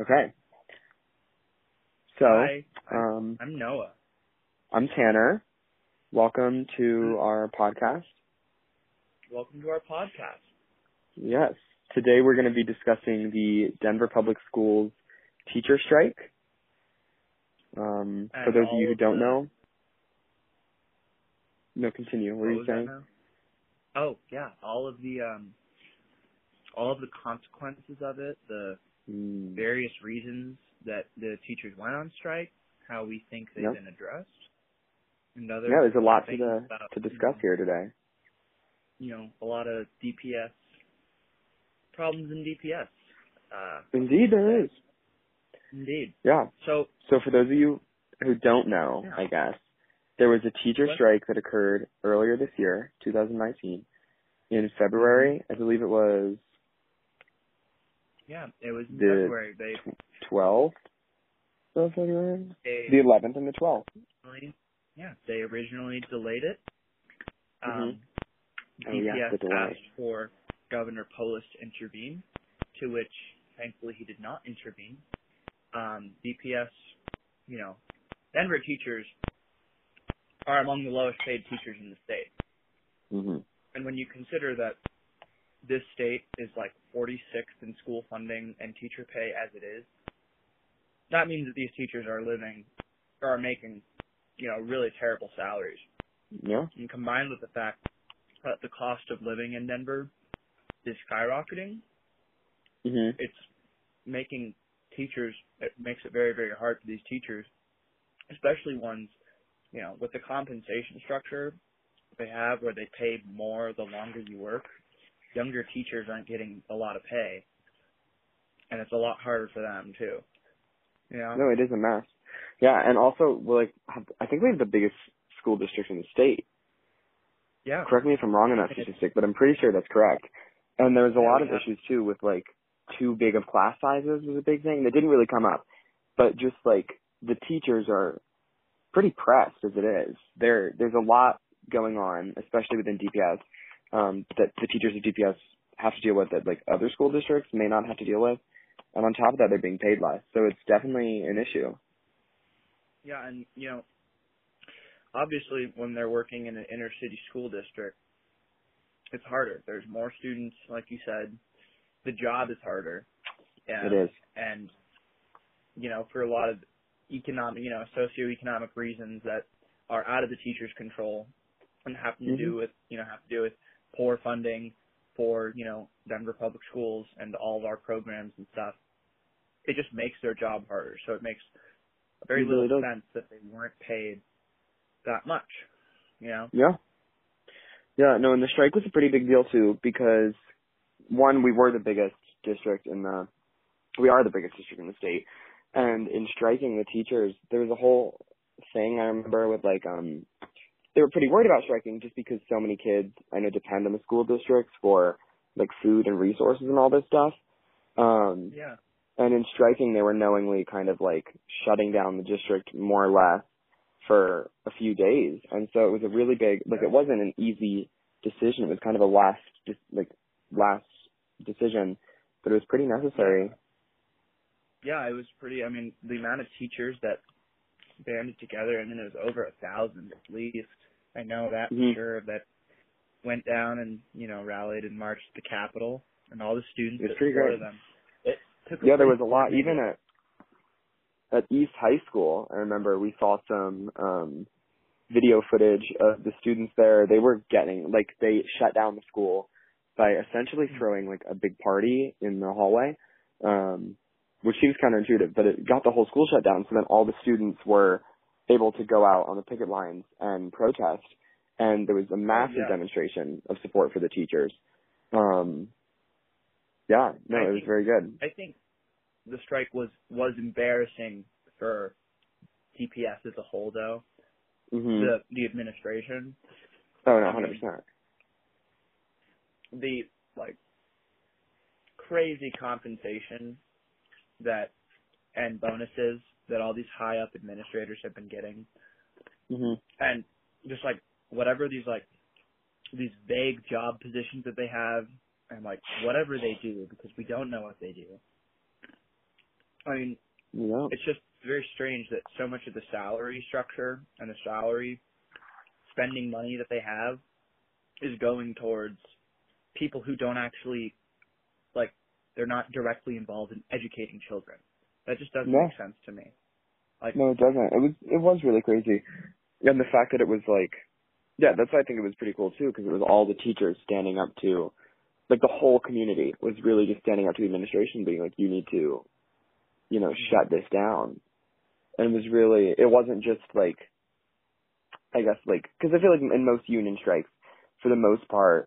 Okay. So, Hi, I'm Noah. I'm Tanner. Welcome to our podcast. Welcome to our podcast. Yes. Today we're going to be discussing the Denver Public Schools teacher strike. For those of you who don't know. No, continue. What are you saying? Oh, yeah. All of the consequences of it, the various reasons that the teachers went on strike, how we think they've been addressed, and other there's a lot to discuss here today. A lot of DPS problems in DPS. Indeed, there is. Indeed. Yeah. So for those of you who don't know, I guess, there was a teacher strike that occurred earlier this year, 2019, in February. I believe it was. Yeah, it was in February. 12th of February? The 11th and the 12th. Yeah, they originally delayed it. The delay. Asked for Governor Polis to intervene, to which, thankfully, he did not intervene. DPS, Denver teachers are among the lowest paid teachers in the state. And when you consider that this state is like 46th in school funding and teacher pay as it is, that means that these teachers are making, really terrible salaries. Yeah. And combined with the fact that the cost of living in Denver is skyrocketing, it's making teachers, it makes it very, very hard for these teachers, especially ones, with the compensation structure they have where they pay more the longer you work. Younger teachers aren't getting a lot of pay, and it's a lot harder for them too. No, it is a mess. Yeah, and also, I think we have the biggest school district in the state. Yeah. Correct me if I'm wrong on that statistic, but I'm pretty sure that's correct. And there was a lot of issues too with too big of class sizes was a big thing. That didn't really come up, but just the teachers are pretty pressed as it is. There's a lot going on, especially within DPS, that the teachers of DPS have to deal with that other school districts may not have to deal with. And on top of that, they're being paid less. So it's definitely an issue. Yeah, and, obviously when they're working in an inner city school district, it's harder. There's more students, like you said. The job is harder. It is. And, for a lot of economic, socioeconomic reasons that are out of the teacher's control and have to do with poor funding for, Denver Public Schools and all of our programs and stuff, it just makes their job harder. So it makes very little sense that they weren't paid that much, Yeah. Yeah, no, and the strike was a pretty big deal too because, one, we are the biggest district in the state, and in striking the teachers, there was a whole thing I remember with they were pretty worried about striking just because so many kids, I know, depend on the school districts for food and resources and all this stuff. And in striking, they were knowingly kind of shutting down the district more or less for a few days. And so it was a really big, it wasn't an easy decision. It was kind of a last decision, but it was pretty necessary. Yeah, it was pretty, the amount of teachers that banded together, it was over 1,000 at least. I know that for sure, that went down and, rallied and marched to the Capitol, and all the students that supported them. There was a lot, even at East High School. I remember we saw some video footage of the students there. They were they shut down the school by essentially throwing a big party in the hallway, which seems counterintuitive, but it got the whole school shut down. So then all the students were able to go out on the picket lines and protest, and there was a massive demonstration of support for the teachers. It was very good. I think the strike was embarrassing for DPS as a whole, though. The administration. Oh, no, 100%. The crazy compensation and bonuses that all these high up administrators have been getting, and just whatever these vague job positions that they have, and whatever they do, because we don't know what they do. I mean, Yeah. it's just very strange that so much of the salary structure and the salary spending money that they have is going towards people who don't actually, like, they're not directly involved in educating children. That just doesn't No. make sense to me. Like, No, it doesn't. It was really crazy. And the fact that it was like, yeah, that's why I think it was pretty cool too, because it was all the teachers standing up to, like the whole community was really just standing up to the administration being like, you need to, shut this down. And it was really, it wasn't just like, I guess like, because I feel like in most union strikes, for the most part,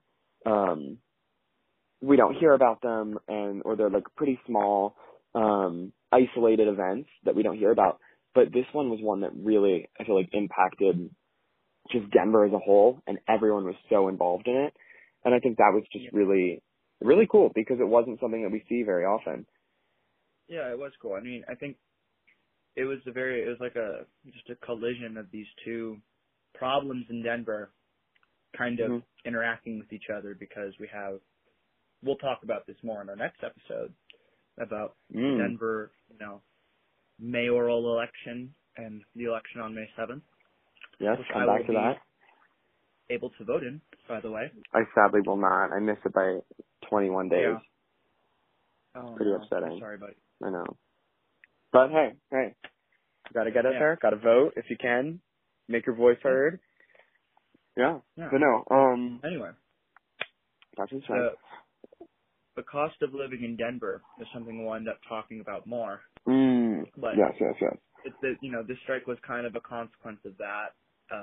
we don't hear about them or they're like pretty small, isolated events that we don't hear about. But this one was one that really, I feel like, impacted just Denver as a whole, and everyone was so involved in it. And I think that was just really, really cool because it wasn't something that we see very often. Yeah, it was cool. I mean, I think it was like just a collision of these two problems in Denver kind of interacting with each other, because we'll talk about this more in our next episode about the Denver, mayoral election and the election on May 7th. Yes, which come I back will to that. be able to vote in, by the way. I sadly will not. I missed it by 21 days. Yeah. Oh, Pretty no. upsetting. I'm sorry, buddy. I know. But hey, gotta get out there, gotta vote if you can, make your voice heard. Yeah. But no, anyway, that's right. The cost of living in Denver is something we'll end up talking about more. But yes. this strike was kind of a consequence of that,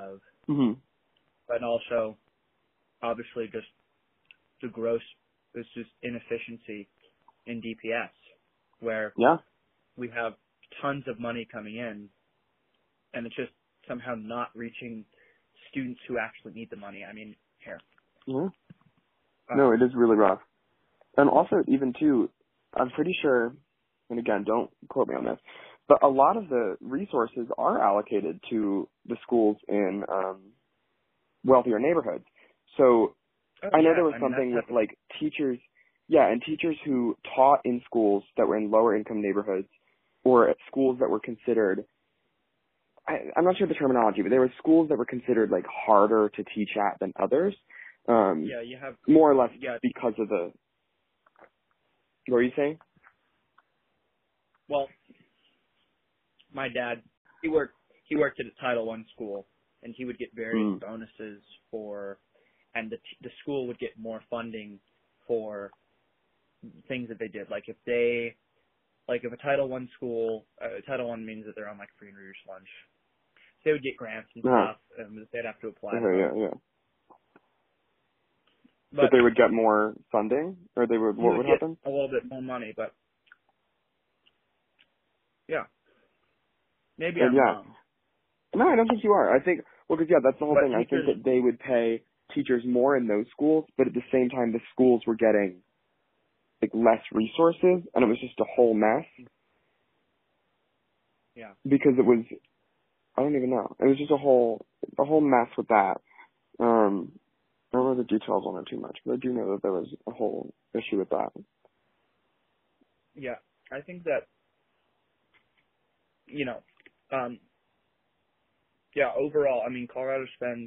but also obviously just it's just inefficiency in DPS, where we have tons of money coming in, and it's just somehow not reaching students who actually need the money. I mean, here. Yeah. No, it is really rough. And also, even too, I'm pretty sure, and again, don't quote me on this, but a lot of the resources are allocated to the schools in wealthier neighborhoods. So I know there was something with like teachers, and teachers who taught in schools that were in lower income neighborhoods or at schools that were considered, I'm not sure the terminology, but there were schools that were considered like harder to teach at than others. You have more or less because of the. What were you saying? Well, my dad, he worked at a Title I school, and he would get various bonuses and the school would get more funding for things that they did. Like if a Title I school, Title I means that they're on like free and reduced lunch. So they would get grants and stuff, and they'd have to apply to them. But they would get more funding, or what would happen? A little bit more money, but maybe I'm wrong. No, I don't think you are. I think because that's the whole thing. I think that they would pay teachers more in those schools, but at the same time, the schools were getting like less resources, and it was just a whole mess. Yeah. Because it was, I don't even know. It was just a whole mess with that. I don't know the details on it too much, but I do know that there was a whole issue with that. Yeah, I think that, overall, I mean, Colorado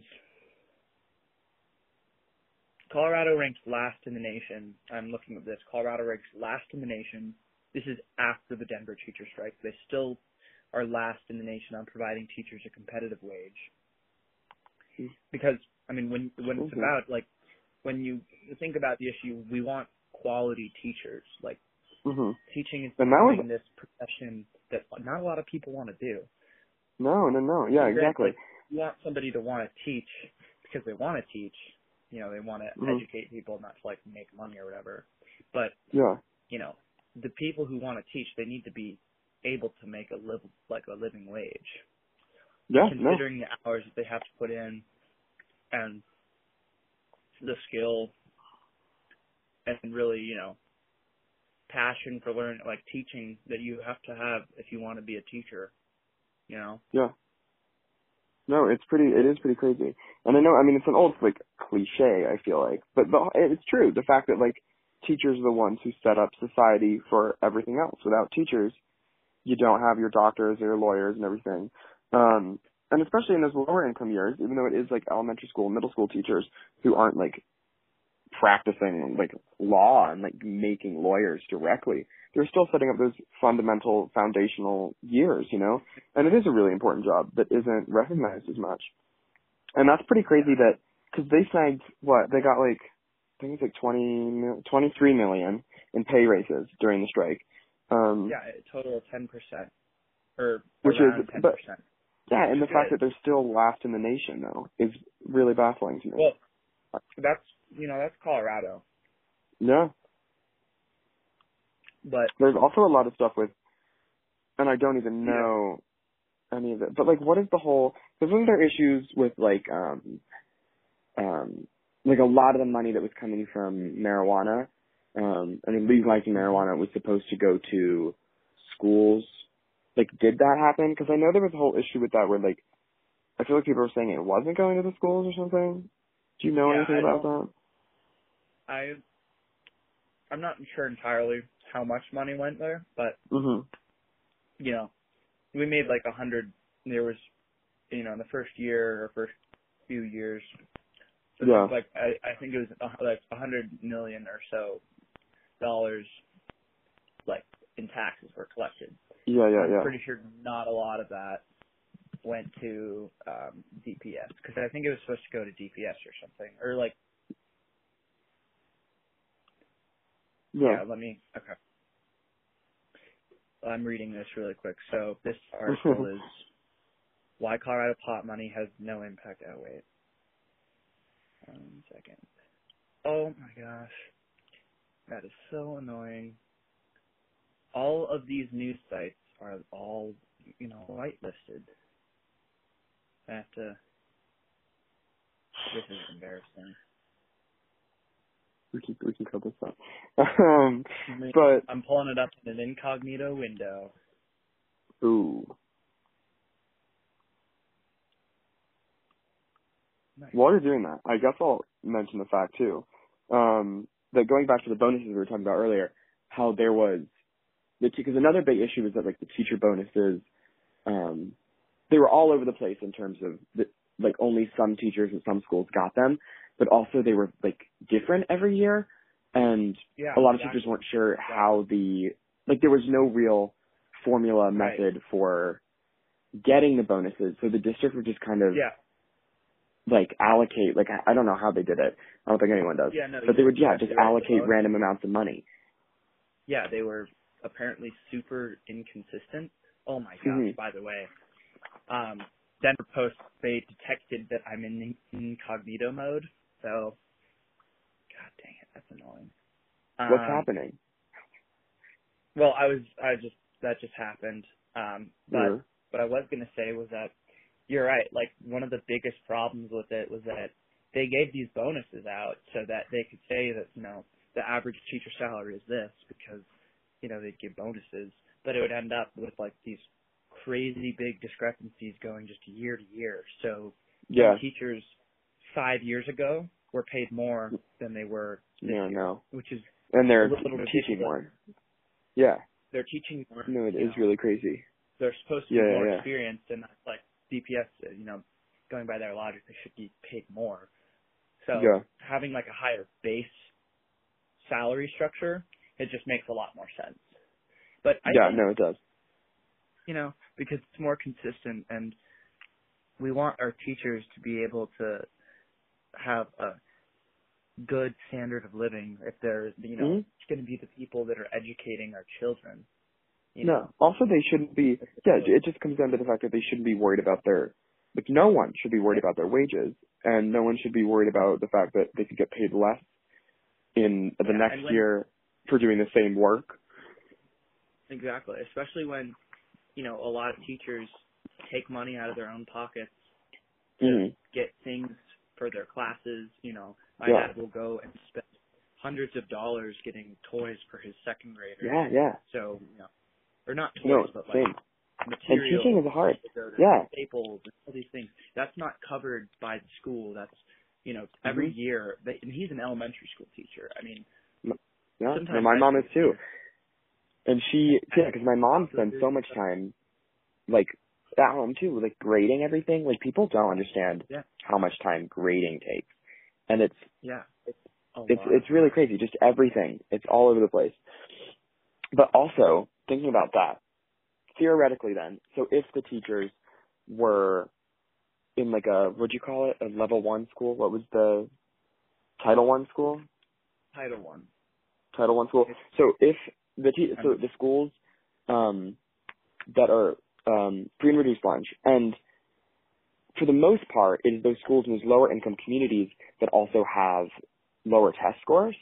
ranks last in the nation. I'm looking at this. Colorado ranks last in the nation. This is after the Denver teacher strike. They still are last in the nation on providing teachers a competitive wage. Because, I mean, when it's about, like, when you think about the issue, we want quality teachers. Like, teaching is becoming this profession that not a lot of people want to do. No. Yeah, exactly. Like, you want somebody to want to teach because they want to teach. They want to educate people, not to, like, make money or whatever. But, the people who want to teach, they need to be able to make a living wage. Yeah, considering the hours that they have to put in and the skill and really, passion for learning, like teaching that you have to have if you want to be a teacher, Yeah. No, it is pretty crazy. And I know, I mean, it's an old, like, cliche, I feel like, but it's true. The fact that, like, teachers are the ones who set up society for everything else. Without teachers, you don't have your doctors or your lawyers and everything. And especially in those lower income years, even though it is like elementary school, middle school teachers who aren't like practicing like law and like making lawyers directly, they're still setting up those fundamental foundational years, you know? And it is a really important job that isn't recognized as much. And that's pretty crazy that, cause they snagged they got like, I think it's like 23 million in pay raises during the strike. Yeah, a total of 10%, or which around is, 10%. but yeah, and the good. fact that they're still last in the nation though is really baffling to me. Well, that's Colorado. Yeah. But There's also a lot of stuff with, and I don't even know any of it, but like what is the whole, because wasn't there issues with like a lot of the money that was coming from marijuana, I mean legalizing marijuana was supposed to go to schools. Like did that happen? Because I know there was a whole issue with that where like, I feel like people were saying it wasn't going to the schools or something. Do you know anything about that? I'm not sure entirely how much money went there, but you know, we made like 100. There was, you know, in the first year or first few years, so yeah. like I think it was like 100 million or so dollars, like in taxes were collected. Yeah. I'm pretty sure not a lot of that went to DPS, because I think it was supposed to go to DPS or something, or like. Yeah, okay. I'm reading this really quick. So this article is why Colorado pot money has no impact. Oh, wait. 1 second. Oh my gosh. That is so annoying. All of these news sites are all, you know, whitelisted. I have to, this is embarrassing. We can cut this out. But I'm pulling it up in an incognito window. Ooh. Nice. While you're doing that, I guess I'll mention the fact too, that going back to the bonuses we were talking about earlier, how there was because another big issue is that like the teacher bonuses, they were all over the place in terms of like only some teachers in some schools got them, but also they were like different every year, and a lot of teachers weren't sure how there was no real formula method for getting the bonuses, so the district would just kind of like allocate, like I don't know how they did it. I don't think anyone does. But they would just allocate random amounts of money. Yeah, they were apparently super inconsistent. Oh my gosh, by the way. Denver Post, they detected that I'm in incognito mode, so god dang it, that's annoying. What's happening? Well, that just happened. But what I was gonna say was that you're right, like one of the biggest problems with it was that they gave these bonuses out so that they could say that, you know, the average teacher salary is this because, you know, they'd give bonuses, but it would end up with like these crazy big discrepancies going just year to year. So teachers 5 years ago were paid more than they were this year, which is and they're a little teaching more. Yeah. They're teaching more. No, it is really crazy. They're supposed to be more experienced, and that's like DPS, you know, going by their logic, they should be paid more. So having like a higher base salary structure, it just makes a lot more sense. But I think, it does. You know, because it's more consistent, and we want our teachers to be able to have a good standard of living if they're, you know, it's going to be the people that are educating our children. You know? Also they shouldn't be, it just comes down to the fact that they shouldn't be worried about like no one should be worried about their wages, and no one should be worried about the fact that they could get paid less in the next year for doing the same work. Exactly, especially when, you know, a lot of teachers take money out of their own pockets to get things for their classes. You know, my dad will go and spend hundreds of dollars getting toys for his second graders. So, you know, or not toys, but like materials. And teaching is hard. Staples and all these things. That's not covered by the school. That's, you know, every year. And he's an elementary school teacher. I mean, my mom is too. And because my mom spends so much time, like, at home too, like, grading everything. Like, people don't understand how much time grading takes. And it's really crazy. Just everything. It's all over the place. But also, thinking about that, theoretically then, so if the teachers were in like what'd you call it? A level 1 school? What was the Title I school? Title I. Title I school. So if so the schools that are free and reduced lunch, and for the most part, it is those schools in those lower income communities that also have lower test scores.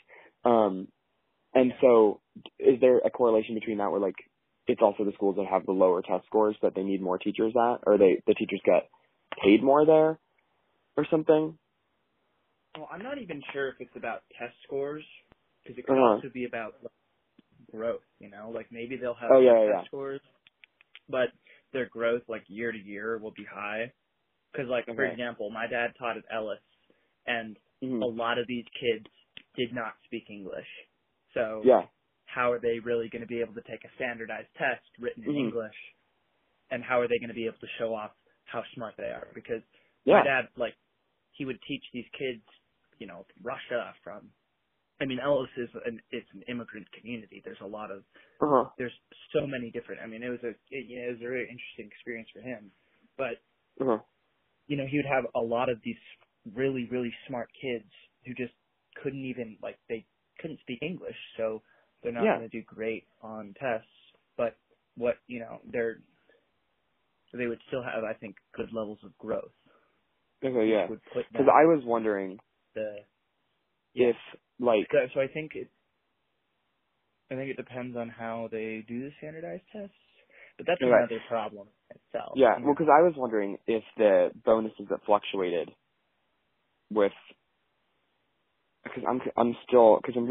And so is there a correlation between that where, like, it's also the schools that have the lower test scores that they need more teachers at, or the teachers get paid more there or something? Well, I'm not even sure if it's about test scores, because it could also be about growth, you know? Like, maybe they'll have test scores, but their growth, like, year to year will be high. Because, like, for example, my dad taught at Ellis, and a lot of these kids did not speak English. So how are they really going to be able to take a standardized test written in English, and how are they going to be able to show off how smart they are? Because my dad, like, he would teach these kids, you know, Russia from, I mean, Ellis it's an immigrant community. There's a lot of, there's so many different, I mean, it was a very interesting experience for him. But, you know, he would have a lot of these really, really smart kids who just couldn't even, like, they couldn't speak English, so they're not going to do great on tests. But what, you know, they would still have, I think, good levels of growth. Okay, yeah. Because I was wondering if, like... So I think it depends on how they do the standardized tests, but that's another problem itself. Yeah, well, because I was wondering if the bonuses that fluctuated with... Because I'm